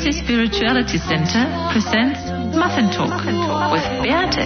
Mercy Spirituality Center presents Muffin Talk with Beate.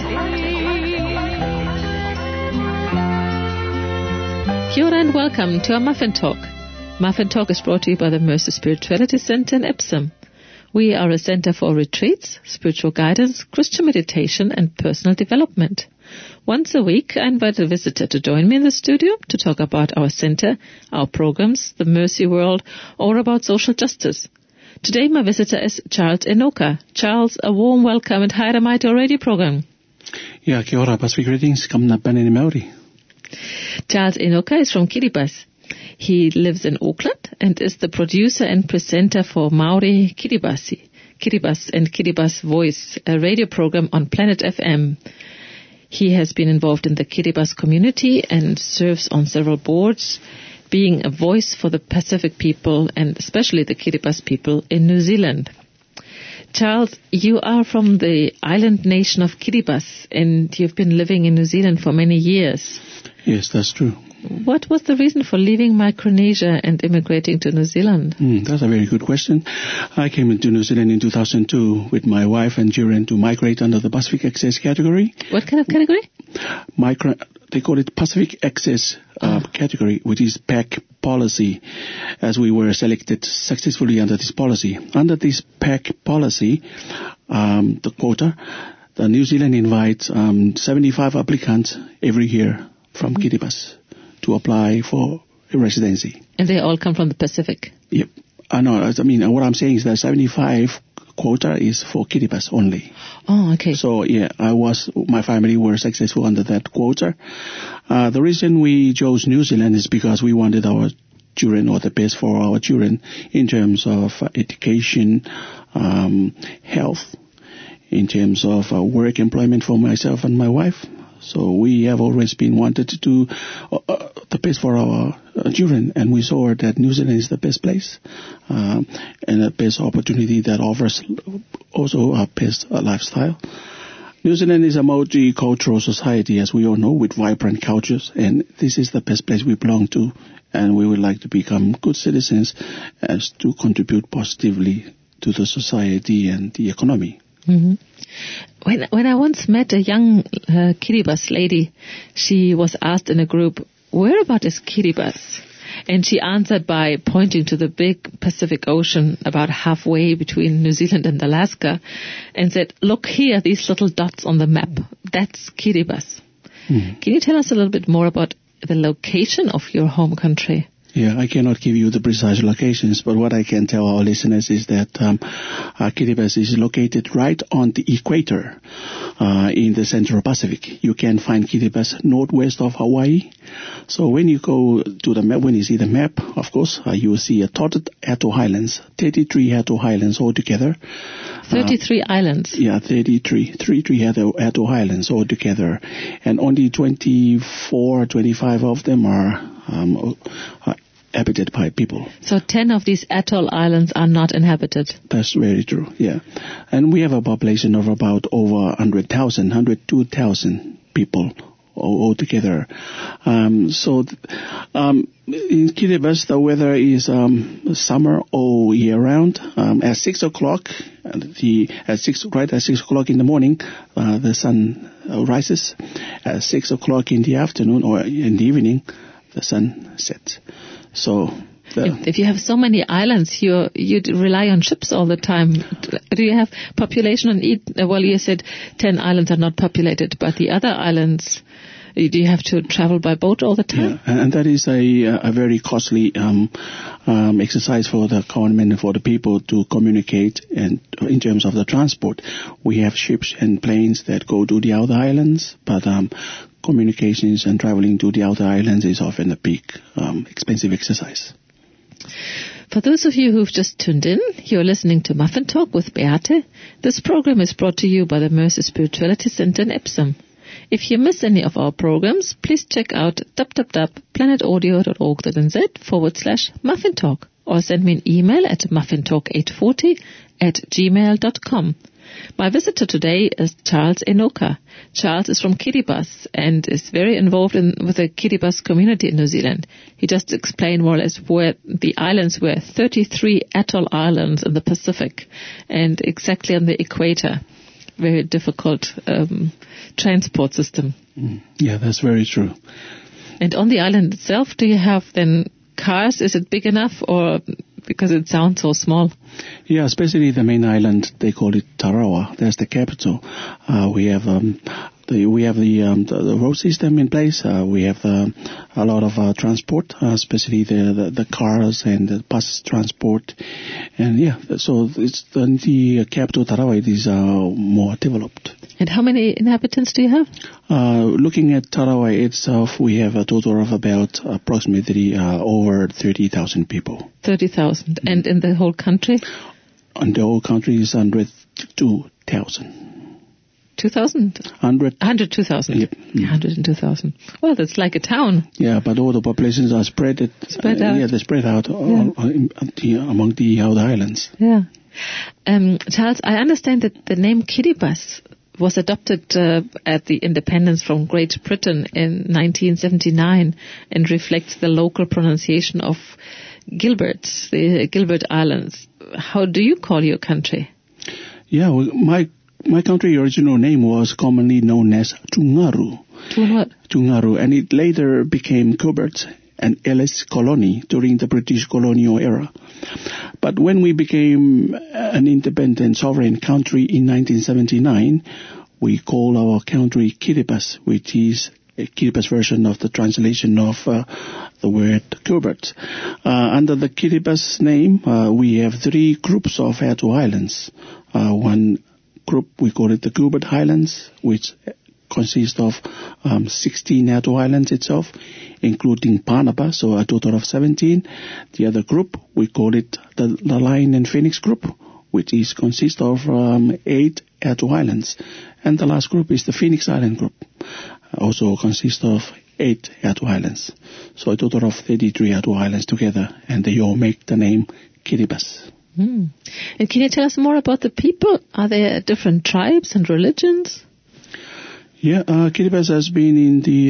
Kia ora and welcome to our Muffin Talk. Muffin Talk is brought to you by the Mercy Spirituality Center in Epsom. We are a center for retreats, spiritual guidance, Christian meditation and personal development. Once a week, I invite a visitor to join me in the studio to talk about our center, our programs, the Mercy World, or about social justice. Today, my visitor is Charles Enoka. Charles, a warm welcome and haere mai to our radio program. Yeah, kia ora, Pacific greetings, kamna paneni Maori. Charles Enoka is from Kiribati. He lives in Auckland and is the producer and presenter for Maori Kiribati and Kiribati Voice, a radio program on Planet FM. He has been involved in the Kiribati community and serves on several boards, being a voice for the Pacific people and especially the Kiribati people in New Zealand. Charles, you are from the island nation of Kiribati and you've been living in New Zealand for many years. Yes, that's true. What was the reason for leaving Micronesia and immigrating to New Zealand? That's a very good question. I came into New Zealand in 2002 with my wife and children to migrate under the Pacific Access category. What kind of category? They call it Pacific Access category, which is PAC policy, as we were selected successfully under this policy. Under this PAC policy, the quota, the New Zealand invites 75 applicants every year from Kiribati to apply for a residency. And they all come from the Pacific? Yep. What I'm saying is that 75 quota is for Kiribati only. Oh, okay. So, yeah, my family were successful under that quota. The reason we chose New Zealand is because we wanted our children, or the best for our children, in terms of education, health, in terms of work employment for myself and my wife. So we have always been wanted to do the best for our children, and we saw that New Zealand is the best place and the best opportunity that offers also our best lifestyle. New Zealand is a multicultural society, as we all know, with vibrant cultures, and this is the best place we belong to, and we would like to become good citizens as to contribute positively to the society and the economy. Mm-hmm. When I once met a young Kiribati lady, she was asked in a group, "Whereabout is Kiribati?" And she answered by pointing to the big Pacific Ocean about halfway between New Zealand and Alaska and said, "Look here, these little dots on the map. That's Kiribati." Mm-hmm. Can you tell us a little bit more about the location of your home country? Yeah, I cannot give you the precise locations, but what I can tell our listeners is that Kiribati is located right on the equator in the Central Pacific. You can find Kiribati northwest of Hawaii. So when you go to the map, when you see the map, of course, you will see a dotted atoll islands, 33 atoll islands altogether. 33 islands? Yeah, 33 atoll islands altogether. And only 25 of them are inhabited by people. So 10 of these atoll islands are not inhabited? That's very true, yeah. And we have a population of about over 102,000 people altogether. In Kiribati, the weather is summer all year round. At 6 o'clock, at 6 o'clock in the morning, the sun rises. At 6 o'clock in the afternoon or in the evening, the sun sets. So if you have so many islands, you rely on ships all the time. Do you have population on each? Well, you said 10 islands are not populated, but the other islands, do you have to travel by boat all the time? Yeah, and that is a very costly exercise for the government and for the people to communicate. And in terms of the transport, we have ships and planes that go to the outer islands, but communications and traveling to the outer islands is often a big, expensive exercise. For those of you who've just tuned in, you're listening to Muffin Talk with Beate. This program is brought to you by the Mercy Spirituality Center in Epsom. If you miss any of our programs, please check out www.planetaudio.org.nz/Muffin Talk. or send me an email at muffintalk840@gmail.com. My visitor today is Charles Enoka. Charles is from Kiribati and is very involved with the Kiribati community in New Zealand. He just explained more or less where the islands were, 33 atoll islands in the Pacific and exactly on the equator. Very difficult transport system. Yeah, that's very true. And on the island itself, do you have then cars? Is it big enough, or because it sounds so small? Yeah, especially the main island, they call it Tarawa. That's the capital. We have the road system in place. We have a lot of transport, especially the cars and the bus transport. And yeah, so it's the capital Tarawa. It is more developed. And how many inhabitants do you have? Looking at Tarawa itself, we have a total of about approximately over 30,000 people. 30,000. And in the whole country? And the whole country is 102,000. 2,000? 102,000. Yep. 102,000. Well, that's like a town. Yeah, but all the populations are spread out. Yeah, they're spread out among the other islands. Yeah. Charles, I understand that the name Kiribati was adopted at the independence from Great Britain in 1979 and reflects the local pronunciation of Gilbert, the Gilbert Islands. How do you call your country? Yeah, well, my country's original name was commonly known as Tungaru. Tungaru, and it later became Gilbert and Ellice Colony during the British colonial era. But when we became an independent sovereign country in 1979, we call our country Kiribati, which is a Kiribati version of the translation of the word Gilbert. Under the Kiribati name, we have three groups of atoll islands. One group, we call it the Gilbert Islands, which consists of 16 atoll islands itself, including Panapa, so a total of 17. The other group, we call it the Line and Phoenix group, which consists of 8 atoll islands. And the last group is the Phoenix Island group, also consists of 8 atoll islands. So a total of 33 atoll islands together, and they all make the name Kiribati. And can you tell us more about the people? Are there different tribes and religions? Yeah, Kiribati has been in the,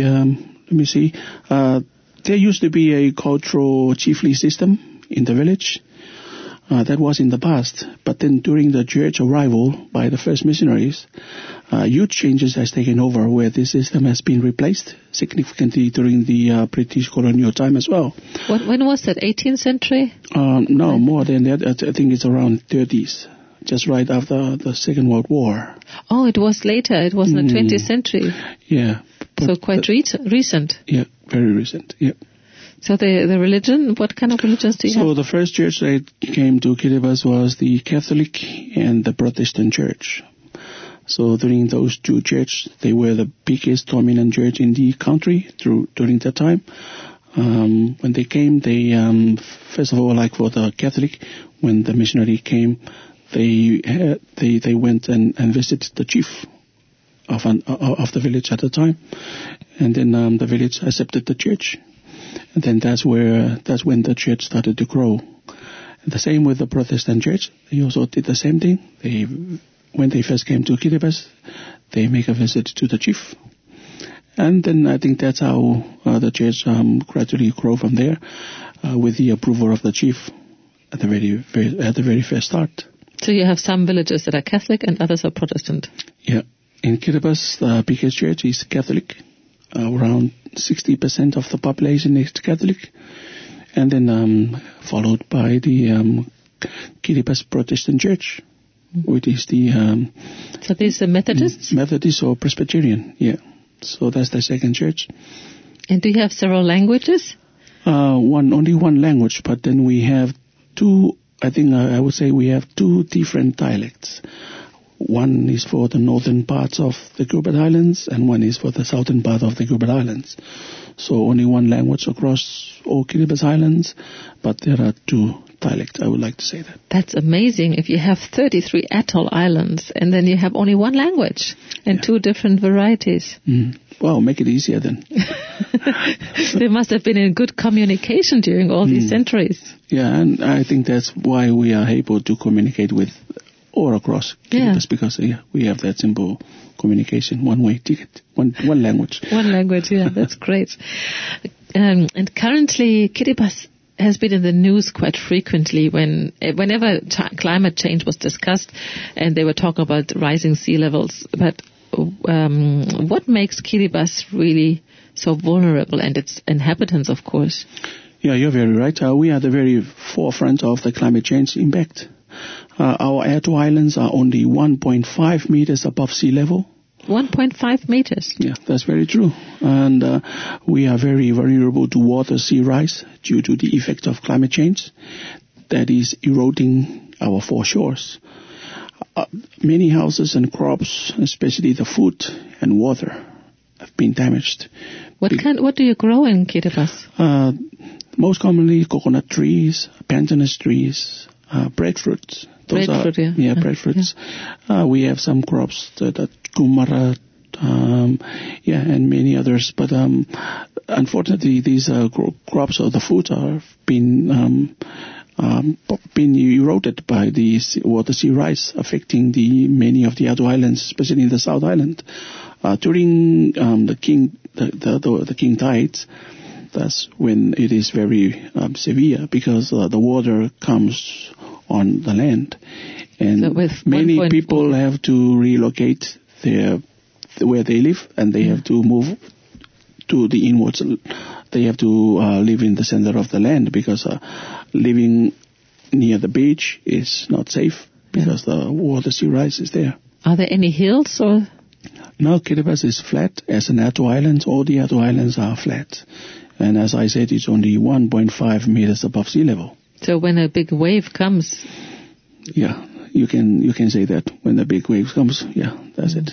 there used to be a cultural chiefly system in the village. That was in the past. But then during the church arrival by the first missionaries, huge changes has taken over where this system has been replaced significantly during the British colonial time as well. When was that, 18th century? No, more than that. I think it's around 30s. Just right after the Second World War. Oh, it was later. It was in the 20th century. Yeah. So quite recent. Yeah, very recent. Yeah. So the religion, what kind of religions do you have? So the first church that came to Kiribati was the Catholic and the Protestant church. So during those two churches, they were the biggest dominant church in the country during that time. When they came, they first of all, like for the Catholic, when the missionary came, they went and visited the chief of the village at the time, and then the village accepted the church, and then that's when the church started to grow. And the same with the Protestant church. They also did the same thing. When they first came to Kiribati, they make a visit to the chief, and then I think that's how the church gradually grew from there, with the approval of the chief at the very first start. So you have some villages that are Catholic and others are Protestant. Yeah. In Kiribati, the biggest church is Catholic. Around 60% of the population is Catholic. And then followed by the Kiribati Protestant Church, which is the... so these are Methodists? Methodist or Presbyterian, yeah. So that's the second church. And do you have several languages? Only one language, but then we have two... I think I would say we have two different dialects. One is for the northern parts of the Gilbert Islands, and one is for the southern part of the Gilbert Islands. So only one language across all Kiribati Islands, but there are two dialects, I would like to say that. That's amazing. If you have 33 atoll islands, and then you have only one language and two different varieties. Well, make it easier then. They must have been in good communication during all these centuries. Yeah, and I think that's why we are able to communicate with all across Kiribati, because we have that simple communication, one-way ticket, one language. One language, yeah, that's great. And currently, Kiribati has been in the news quite frequently whenever climate change was discussed, and they were talking about rising sea levels. But what makes Kiribati really so vulnerable, and its inhabitants, of course? Yeah, you're very right. We are at the very forefront of the climate change impact. Our atoll islands are only 1.5 meters above sea level. 1.5 meters? Yeah, that's very true. And we are very vulnerable to water sea rise due to the effect of climate change that is eroding our foreshores. Many houses and crops, especially the food and water, have been damaged. What do you grow in Kiribati? Most commonly coconut trees, pandanus trees, breadfruits. Breadfruit. Breadfruits. We have some crops that kumara, and many others. But unfortunately, these crops or the food have been eroded by the water sea rise, affecting many of the atoll islands, especially in the South Island. During the king tides, that's when it is very severe, because the water comes on the land, and so many people have to relocate where they live, and they have to move to the inwards. They have to live in the center of the land, because living near the beach is not safe, because the water sea rise is there. Are there any hills or? No, Kiribati is flat. As an atoll island, all the atoll islands are flat. And as I said, it's only 1.5 meters above sea level. So when a big wave comes... Yeah, you can say that. When the big wave comes, that's it.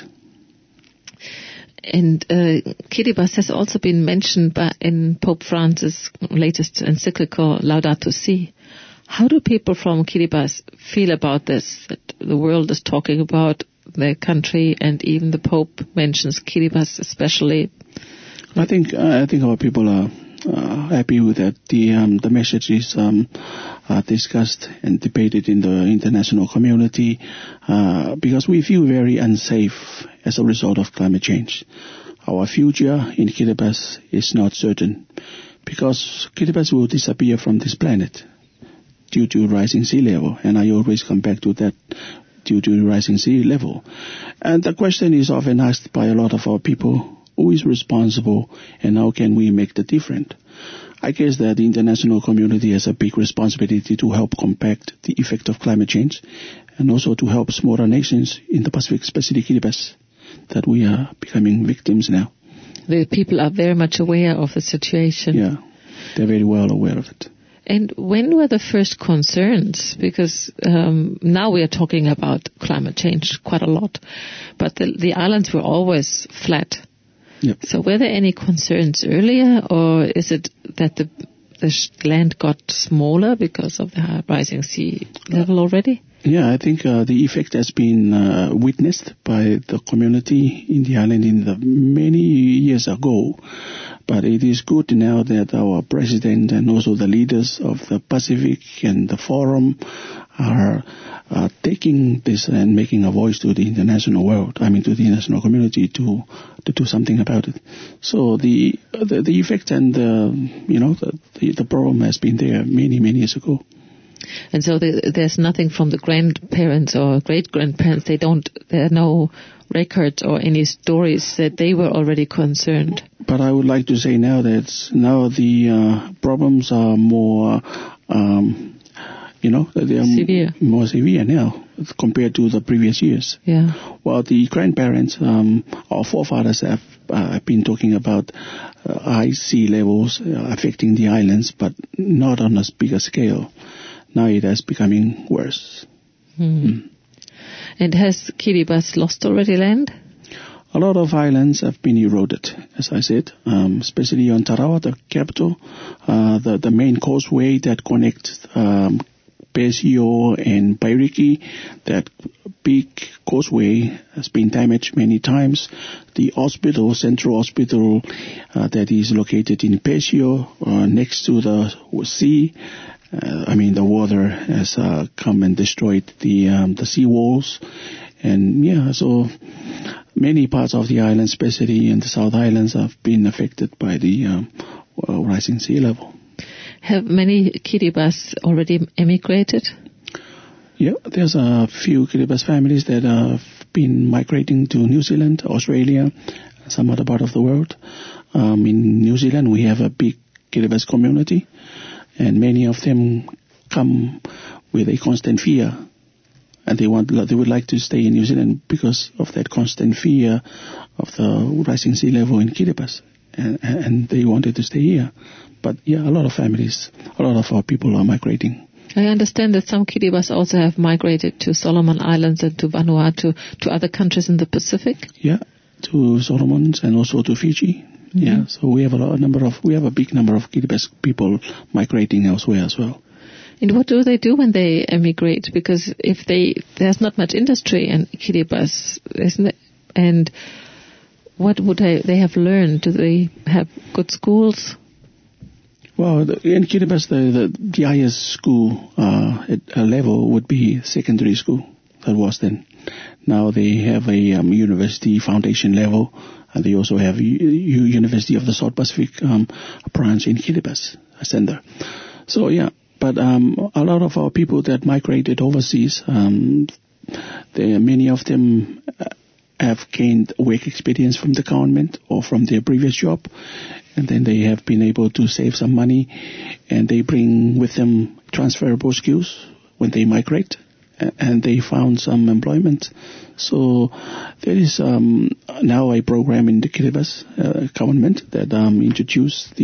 And Kiribati has also been mentioned in Pope Francis' latest encyclical, Laudato Si. How do people from Kiribati feel about this, that the world is talking about their country, and even the Pope mentions Kiribati especially? I think our people are happy with that. The message is discussed and debated in the international community, because we feel very unsafe as a result of climate change. Our future in Kiribati is not certain, because Kiribati will disappear from this planet due to rising sea level, and I always come back to that, due to rising sea level. And the question is often asked by a lot of our people: who is responsible, and how can we make the difference? I guess that the international community has a big responsibility to help combat the effect of climate change, and also to help smaller nations in the Pacific, especially Kiribati, that we are becoming victims now. The people are very much aware of the situation. Yeah, they're very well aware of it. And when were the first concerns? Because now we are talking about climate change quite a lot, but the islands were always flat. Yep. So were there any concerns earlier, or is it that the land got smaller because of the rising sea level already? Yeah, I think the effect has been witnessed by the community in the island in the many years ago. But it is good now that our president and also the leaders of the Pacific and the Forum are taking this and making a voice to the international world, to the international community to do something about it. So the effect and the problem has been there many years ago. And so there's nothing from the grandparents or great-grandparents. There are no records or any stories that they were already concerned. But I would like to say now that the problems are more, they are severe. More severe now compared to the previous years. Yeah. Well, the grandparents, our forefathers have been talking about high sea levels affecting the islands, but not on a bigger scale. Now it is becoming worse. And has Kiribati lost already land? A lot of islands have been eroded, as I said, especially on Tarawa, the capital. The main causeway that connects Pesio and Pairiki, that big causeway has been damaged many times. The hospital, central hospital that is located in Pesio, next to the sea, the water has come and destroyed the sea walls. And so many parts of the island, especially in the South Islands, have been affected by the rising sea level. Have many Kiribati already emigrated? Yeah, there's a few Kiribati families that have been migrating to New Zealand, Australia, some other part of the world. In New Zealand, we have a big Kiribati community, and many of them come with a constant fear, and they would like to stay in New Zealand because of that constant fear of the rising sea level in Kiribati, and they wanted to stay here. But yeah, a lot of families, a lot of our people are migrating. I understand that some Kiribati also have migrated to Solomon Islands and to Vanuatu, to other countries in the Pacific. Yeah, to Solomons and also to Fiji. Mm-hmm. Yeah, so we have a big number of Kiribati people migrating elsewhere as well. And what do they do when they emigrate? Because there's not much industry in Kiribati, isn't it? And what would they have learned? Do they have good schools? Well, in Kiribati, the highest school at a level would be secondary school. That was then. Now they have a university foundation level, and they also have University of the South Pacific branch in Kiribati, a center. So yeah, but a lot of our people that migrated overseas, many of them have gained work experience from the government or from their previous job, and then they have been able to save some money, and they bring with them transferable skills when they migrate, and they found some employment. So there is now a program in the Kiribati government that introduced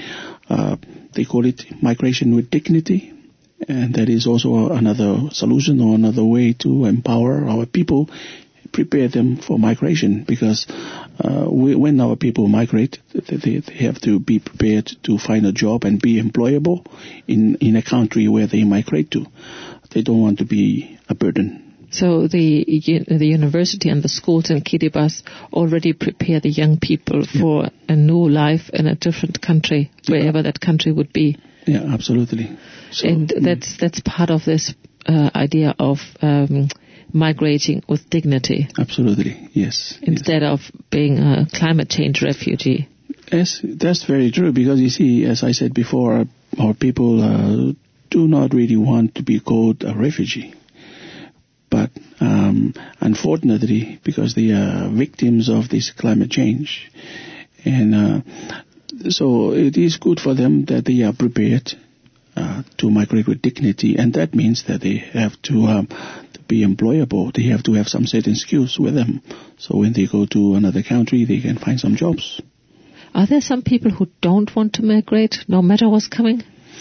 they call it Migration with Dignity, and that is also another solution or another way to empower our people, prepare them for migration, because when our people migrate, they have to be prepared to find a job and be employable in a country where they migrate to. They don't want to be a burden. So the university and the schools in Kiribati already prepare the young people for a new life in a different country, wherever that country would be. Yeah, absolutely. So, and that's part of this idea of migrating with dignity. Absolutely, yes. Instead of being a climate change refugee. Yes, that's very true, because you see, as I said before, our people do not really want to be called a refugee. But unfortunately, because they are victims of this climate change, and so it is good for them that they are prepared to migrate with dignity, and that means that they have to be employable. They have to have some certain skills with them, so when they go to another country, they can find some jobs. Are there some people who don't want to migrate, no matter what's coming?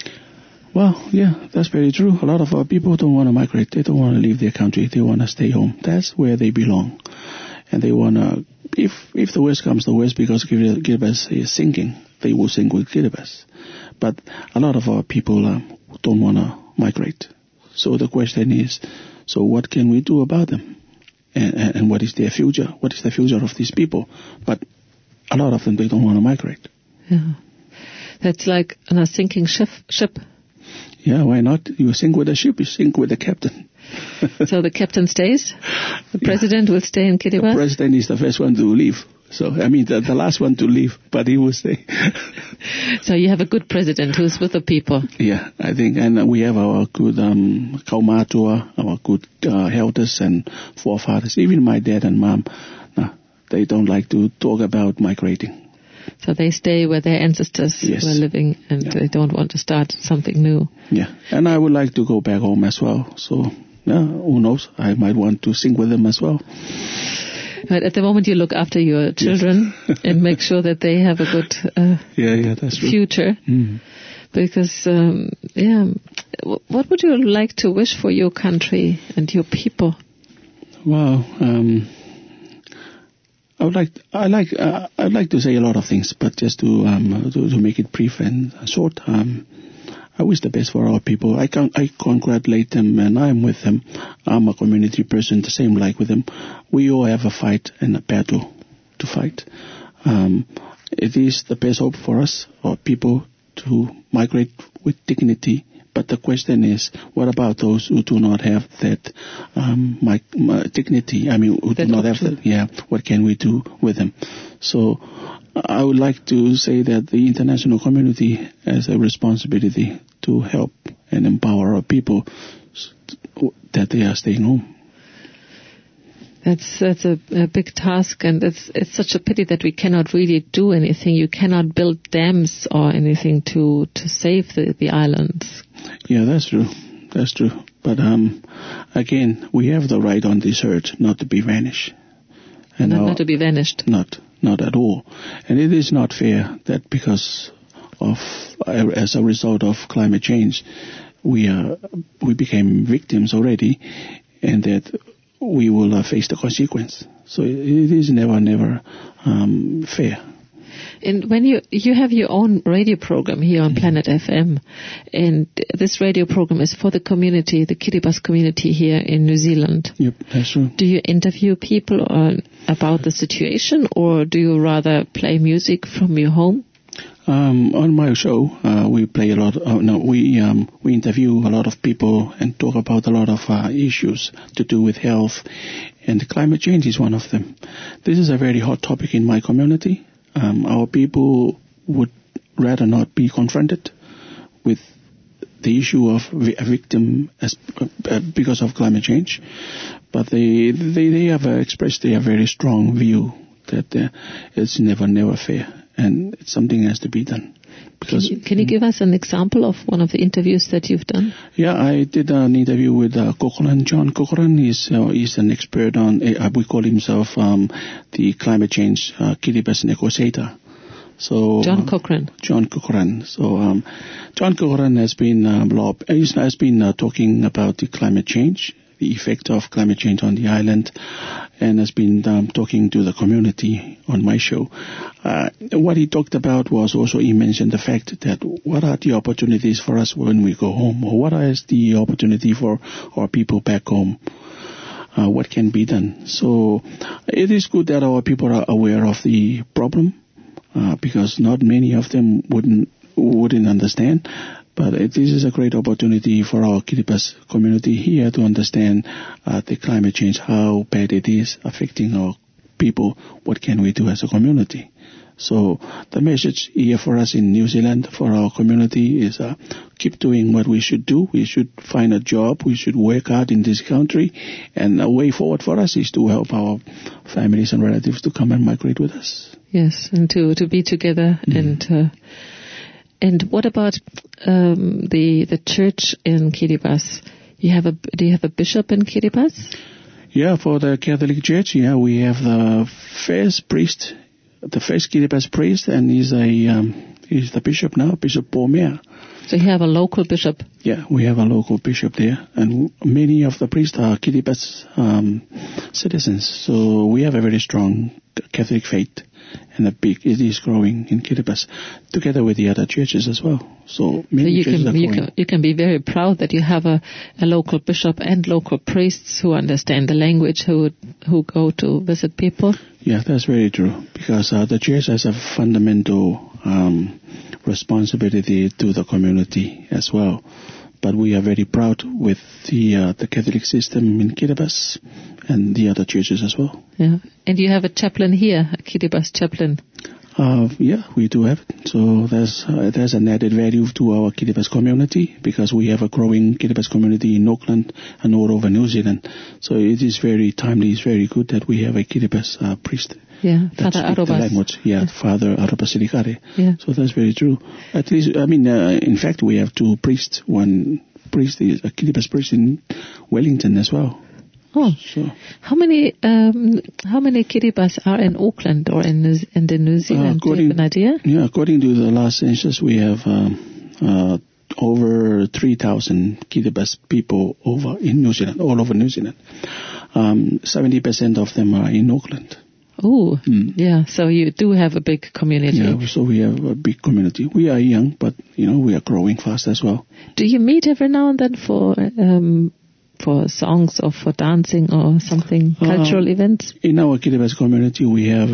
Well, yeah, that's very true. A lot of our people don't want to migrate. They don't want to leave their country. They want to stay home. That's where they belong. And they want to, if the worst comes to worst, because Kiribati is sinking, they will sink with Kiribati. But a lot of our people don't want to migrate. So the question is, so what can we do about them? And what is their future? What is the future of these people? But a lot of them, they don't want to migrate. Yeah. That's like a sinking ship. Yeah, why not? You sink with the ship, you sink with the captain. So the captain stays? The president will stay in Kiribati? The president is the first one to leave. So, the last one to leave, but he will stay. So you have a good president who's with the people. Yeah, I think, and we have our good kaumatua, our good elders and forefathers. Even my dad and mom, they don't like to talk about migrating. So they stay where their ancestors were living, and they don't want to start something new. Yeah, and I would like to go back home as well. So, who knows? I might want to sing with them as well. But at the moment, you look after your children and make sure that they have a good that's future. Mm. Because, what would you like to wish for your country and your people? Well, I'd like to say a lot of things, but just to make it brief and short, I wish the best for our people. I congratulate them, and I'm with them. I'm a community person, the same like with them. We all have a fight and a battle to fight. It is the best hope for us, our people, to migrate with dignity. But the question is, what about those who do not have that dignity? I mean, who do not have that? Yeah, what can we do with them? So I would like to say that the international community has a responsibility to help and empower our people that they are staying home. That's a big task, and it's such a pity that we cannot really do anything. You cannot build dams or anything to save the islands. Yeah, that's true. That's true. But again, we have the right on this earth not to be vanished. And not to be vanished. Not at all. And it is not fair that because of as a result of climate change, we became victims already, and that we will face the consequence. So it is never fair. And when you have your own radio program here on Planet FM, and this radio program is for the community, the Kiribati community here in New Zealand. Yep, that's true. Do you interview people about the situation, or do you rather play music from your home? On my show, we play a lot. We interview a lot of people and talk about a lot of issues to do with health, and climate change is one of them. This is a very hot topic in my community. Our people would rather not be confronted with the issue of a victim because of climate change, but they have expressed a very strong view that it's never fair, and it's something has to be done. Because can you give us an example of one of the interviews that you've done? Yeah, I did an interview with Corcoran. John Corcoran is an expert on, we call himself the climate change Kiribati negotiator. So John Corcoran. John Corcoran. So John Corcoran has been talking about the climate change, the effect of climate change on the island, and has been talking to the community on my show. What he talked about was also, he mentioned the fact that what are the opportunities for us when we go home, or what is the opportunity for our people back home? What can be done? So it is good that our people are aware of the problem, because not many of them wouldn't understand. But this is a great opportunity for our Kiribati community here to understand the climate change, how bad it is affecting our people. What can we do as a community? So the message here for us in New Zealand, for our community, is keep doing what we should do. We should find a job. We should work hard in this country. And a way forward for us is to help our families and relatives to come and migrate with us. Yes, and to be together. And what about the church in Kiribati? Do you have a bishop in Kiribati? Yeah, for the Catholic Church, we have the first priest, the first Kiribati priest, and he's the bishop now, Bishop Paul Meyer. So you have a local bishop? Yeah, we have a local bishop there, and many of the priests are Kiribati citizens. So we have a very strong Catholic faith, and it is growing in Kiribati, together with the other churches as well. So many churches are growing. You can be very proud that you have a local bishop and local priests who understand the language, who go to visit people. Yeah, that's very true, because the church has a fundamental responsibility to the community as well. But we are very proud with the Catholic system in Kiribati and the other churches as well. Yeah, and you have a chaplain here, a Kiribati chaplain. Yeah, we do have it. So there's an added value to our Kiribati community, because we have a growing Kiribati community in Auckland and all over New Zealand. So it is very timely, it's very good that we have a Kiribati priest. Yeah, Father Arobas. Yeah, Father Arobas Silikare. Yeah. So that's very true. At least, in fact, we have two priests. One priest is a Kiribati priest in Wellington as well. Oh, so how many Kiribati are in Auckland or in the New Zealand? Do you have an idea? Yeah, according to the last census, we have over 3,000 Kiribati people over in New Zealand, all over New Zealand. 70% of them are in Auckland. Oh, yeah. So you do have a big community. Yeah, so we have a big community. We are young, but, we are growing fast as well. Do you meet every now and then for songs or for dancing or something, cultural events? In our Kiribati community, we have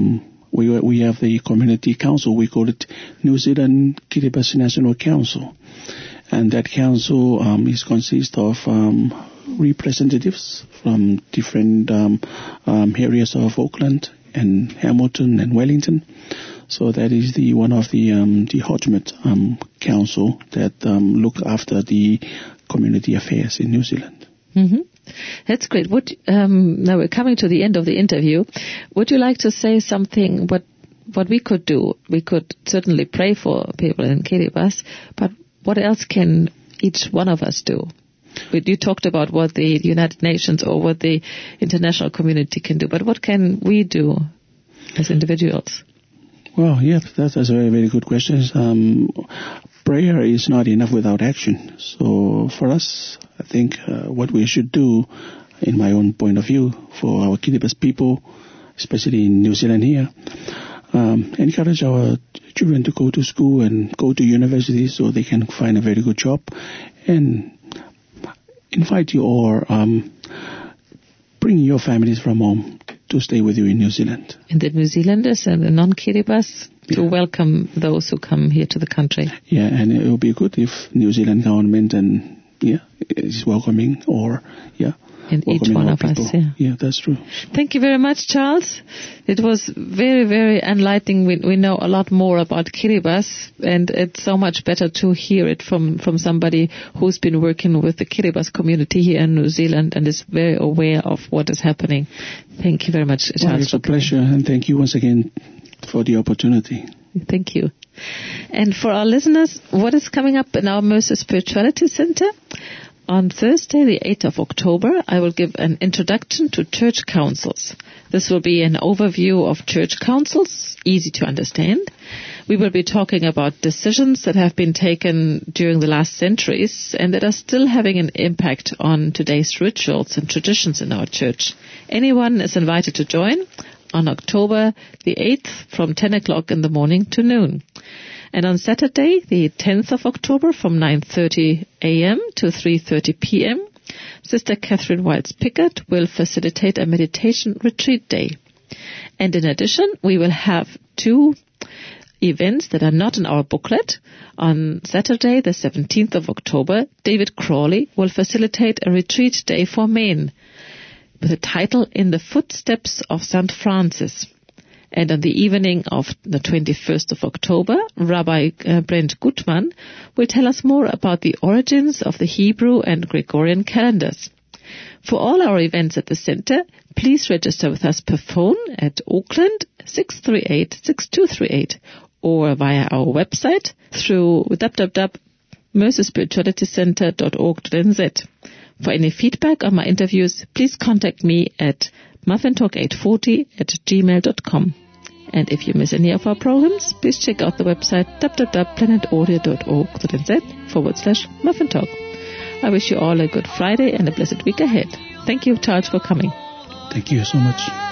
we have the community council. We call it New Zealand Kiribati National Council. And that council consists of representatives from different areas of Auckland and Hamilton and Wellington. So that is one of the ultimate council that look after the community affairs in New Zealand. Mm-hmm. That's great. Now we're coming to the end of the interview. Would you like to say something? What we could do? We could certainly pray for people in Kiribati, but what else can each one of us do? You talked about what the United Nations or what the international community can do, but what can we do as individuals? Well, yeah, that's a very, very good question. Prayer is not enough without action. So for us, I think what we should do, in my own point of view, for our Kiribati people, especially in New Zealand here, encourage our children to go to school and go to university so they can find a very good job, and invite you or bring your families from home to stay with you in New Zealand. And the New Zealanders and the non-Kiribati to welcome those who come here to the country. Yeah, and it will be good if New Zealand government is welcoming and each one of us. Yeah, that's true. Thank you very much, Charles. It was very, very enlightening. We know a lot more about Kiribati, and it's so much better to hear it from somebody who's been working with the Kiribati community here in New Zealand and is very aware of what is happening. Thank you very much, Charles. Well, it's a pleasure, and thank you once again for the opportunity. Thank you. And for our listeners, what is coming up in our Mercer Spirituality Center? On Thursday, the 8th of October, I will give an introduction to church councils. This will be an overview of church councils, easy to understand. We will be talking about decisions that have been taken during the last centuries and that are still having an impact on today's rituals and traditions in our church. Anyone is invited to join on October the 8th from 10 o'clock in the morning to noon. And on Saturday, the 10th of October, from 9:30 a.m. to 3:30 p.m., Sister Catherine Wilds-Pickett will facilitate a meditation retreat day. And in addition, we will have 2 events that are not in our booklet. On Saturday, the 17th of October, David Crawley will facilitate a retreat day for men with the title In the Footsteps of St. Francis. And on the evening of the 21st of October, Rabbi Brent Gutmann will tell us more about the origins of the Hebrew and Gregorian calendars. For all our events at the center, please register with us per phone at Auckland 638-6238 or via our website through www.mercerspiritualitycenter.org.nz. For any feedback on my interviews, please contact me at muffintalk840@gmail.com. And if you miss any of our programs, please check out the website www.planetaudio.org.nz/muffintalk. I wish you all a good Friday and a blessed week ahead. Thank you, Charles, for coming. Thank you so much.